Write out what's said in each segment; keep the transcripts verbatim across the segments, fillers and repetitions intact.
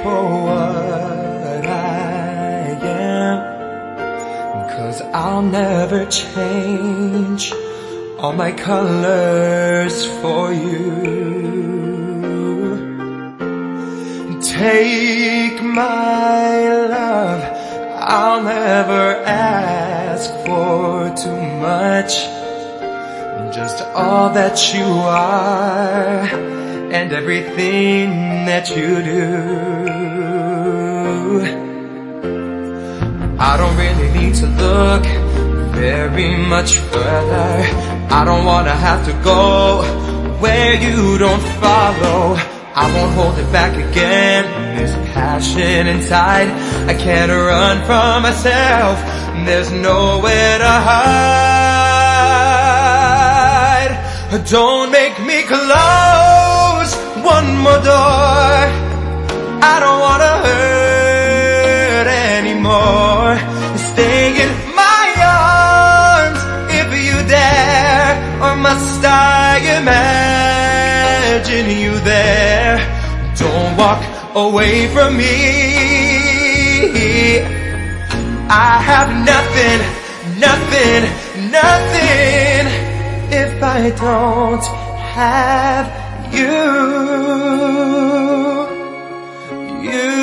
for what I am, 'cause I'll never change all my colors for you. Take my love, I'll never ask for too much, just all that you are and everything that you do. I don't really need to look very much further. I don't wanna have to go where you don't follow. I won't hold it back again, this passion inside. I can't run from myself, there's nowhere to hide. Don't make me close one more door. I don't wanna hurt anymore. Stay in my arms if you dare, or must I imagine you there? Don't walk away from me. I have nothing, nothing, nothing if I don't have you. You,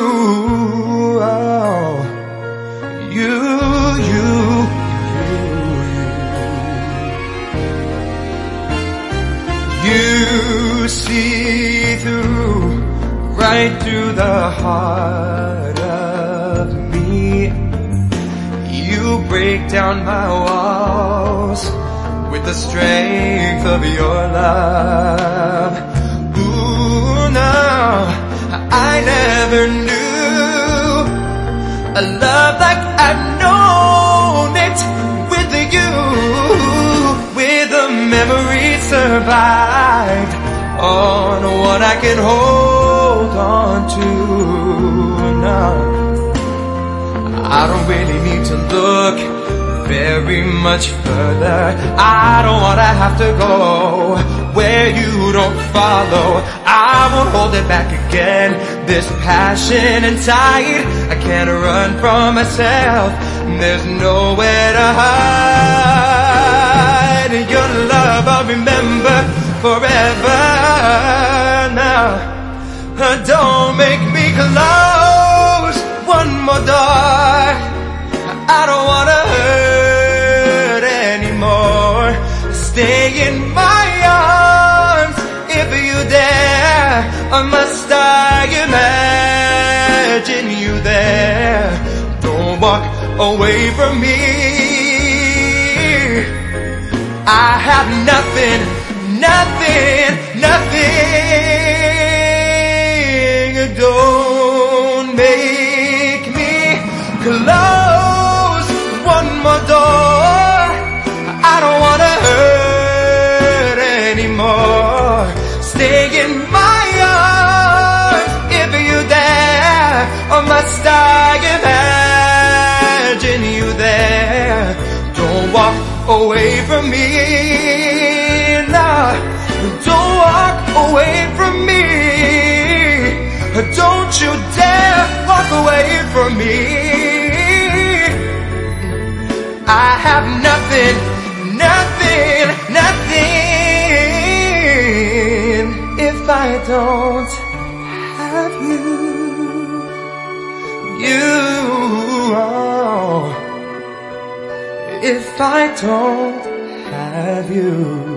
oh, you, you, you, you see through, right through the heart of me. You break down my walls with the strength of your love. Ooh, no, I never knew a love like I've known it with you. With the memories survived on what I can hold on to now. I don't really need to look very much further. I don't wanna have to go where you don't follow. I won't hold it back again, this passion inside. I can't run from myself, there's nowhere to hide. Your love I'll remember forever now. Don't make me close one more door. I don't wanna hurt anymore. Stay in my arms if you dare, or must I imagine you there? Don't walk away from me. I have nothing, nothing, nothing. Don't make me close one more door. I don't wanna hurt anymore. Stay in my arms if you dare, or must I imagine you there? Don't walk away from me, nah. Don't walk away from me. Don't you dare walk away from me. I have nothing, nothing, nothing if I don't have you. You, oh, if I don't have you.